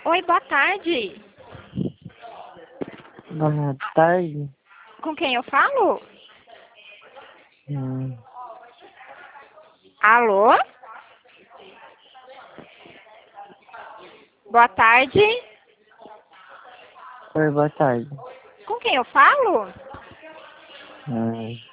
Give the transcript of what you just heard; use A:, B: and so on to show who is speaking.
A: Oi, boa tarde.
B: Boa tarde.
A: Com quem eu falo?
B: Hum,
A: Alô? Boa tarde.
B: Oi, boa tarde.
A: Com quem eu falo?
B: Hum,